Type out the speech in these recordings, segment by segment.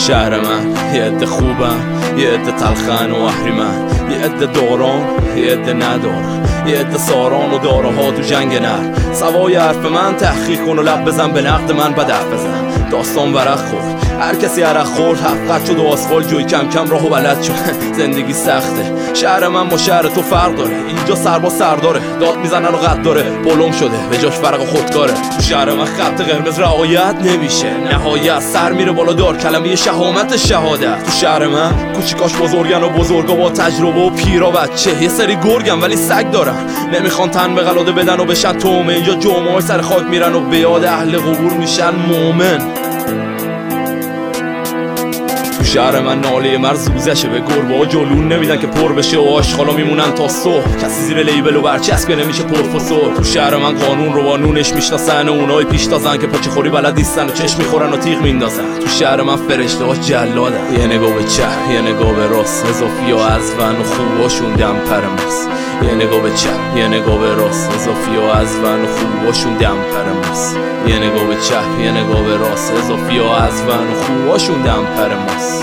شهر من یه عده خوبم، یه عده تلخن و اهریمن، یه عده داران، یه عده ندارن، یه عده ساران و داراها تو جنگ نر. سوای حرف من تحقیق کن و لب بزن، به نقد من بد حرف بزن. داستان ورق خورد، هر کسی عرق خورد، حقیقت شد و آسفالت جوی کم کم راهو بلد شد. زندگی سخته، شهر من با شهر تو فرق داره. اینجا سرباز سرداره، داد میزنن و قد داره، بلوم شده به جاش فرق خودکاره. تو شهر من خط قرمز رعایت نمیشه، نهایت سر میره بالا دار کلمه شهامت شهادت. تو شهر من کوچیکاش بزرگن و بزرگا با تجربه و پیرا بچه. یه سری گرگن ولی سگ دارن، نمیخوان تن به قلاده بدن و بشن تومه. اینجا جمعه سر خاک میرن و به یاد اهل قبور میشن مومن. تو شهر من ناله مرزوزشه، به گربه ها جلون نمیدن که پر بشه و آشغالا میمونن تا صبح. کسی زیر لیبل و برچسب نمیشه پروفسور. تو شهر من قانون رو با نونش میشناسن و اونای پیش تازن که پاچه خوری بلد نیستن و چشم میخورن و تیغ میندازن. تو شهر من فرشته ها جلادن، یه نگاه به چپ یه نگاه به راست، اضافی ها از ون و خوباشون دمپر ماست. یه نگاه به چپ یه نگاه به راست، اضافی ها از ون و خوباشون دمپر ماست. یه نگاه به چپ یه نگاه به راست، اضافی ها از ون و خوباشون دمپر ماست.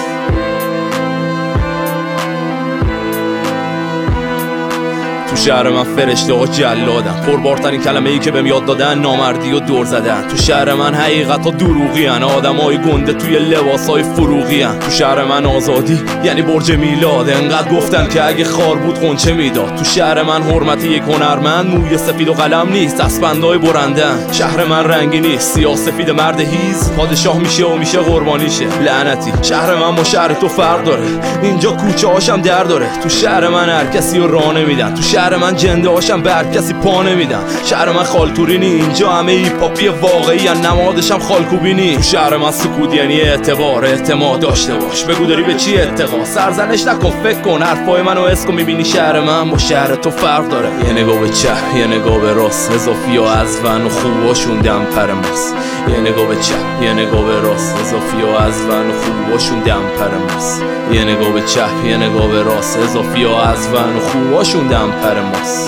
تو شهر من فرشته ها جلادن، پربارترین کلمه ای که بهم یاد دادن نامردی و دور زدن. تو شهر من حقیقت ها دروغی هن، آدم های گنده توی لباس های فروغی هن. تو شهر من آزادی یعنی برج میلاد، انقدر گفتن که اگه خار بود قنچه میداد. تو شهر من حرمت یک هنرمند موی سفید و قلم نیست، اسپندای برندن. شهر من رنگی نیست، سیاه سفید مرد هیز پادشاه میشه و میشه قربانیشه. لعنتی شهر من با شهر تو فرق داره، اینجا کوچه هاشم در داره. تو شهر من هر کسی رو راه نمیدن، تو شهر من جنده هاشم به هر کسی پا نمیدن. شهر من خالتوری نی، اینجا همه هیپاپی واقعی ان، نمادشم خالکوبی نی. تو شهر من سکوت یعنی اعتبار، اعتماد داشته باش، بگو داری به چی اتقا. سرزنش نکن، فکر کن، حرفای منو حس کن، میبینی شهر من با شهر تو فرق داره. یه نگاه به چپ یه نگاه به راست، اضافی ها از ون و خوباشون دمپر ماست. یه نگاه به چپ یه نگاه به راست، اضافی ها از ون و خوباشون دمپر ماست. یه نگاه به چپ یه نگاه به راست، اضافی ها از ون و خوباشون دمپر ماست.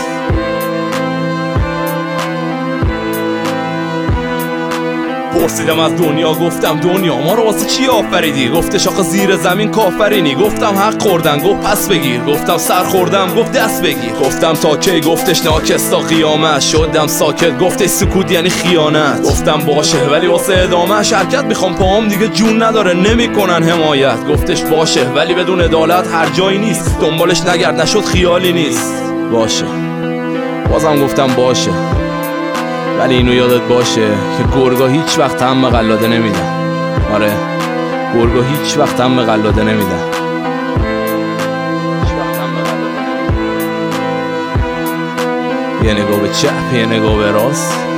پرسیدم از دنیا، گفتم دنیا ما رو واسه چی آفریدی؟ گفتش آخه زیر زمین کافرینی. گفتم حق خوردن، گفت پس بگیر. گفتم سر خوردم، گفت دست بگیر. گفتم تا کی؟ گفتش ناکس تا قیامت. شدم ساکت، گفتش سکوت یعنی خیانت. گفتم باشه ولی واسه ادامهش حرکت میخوام، پاهم دیگه جون نداره نمیکنن حمایت. گفتش باشه ولی بدون عدالت هر جایی نیست، دنبالش نگرد نشد خیالی نیست. باشه بازم گفتم باشه، ولی اینو یادت باشه که گرگا هیچ وقت هم به قلاده نمیدن. آره گرگا هیچ وقت هم به قلاده نمیدن. یه نگاه به چپ یه نگاه به راست،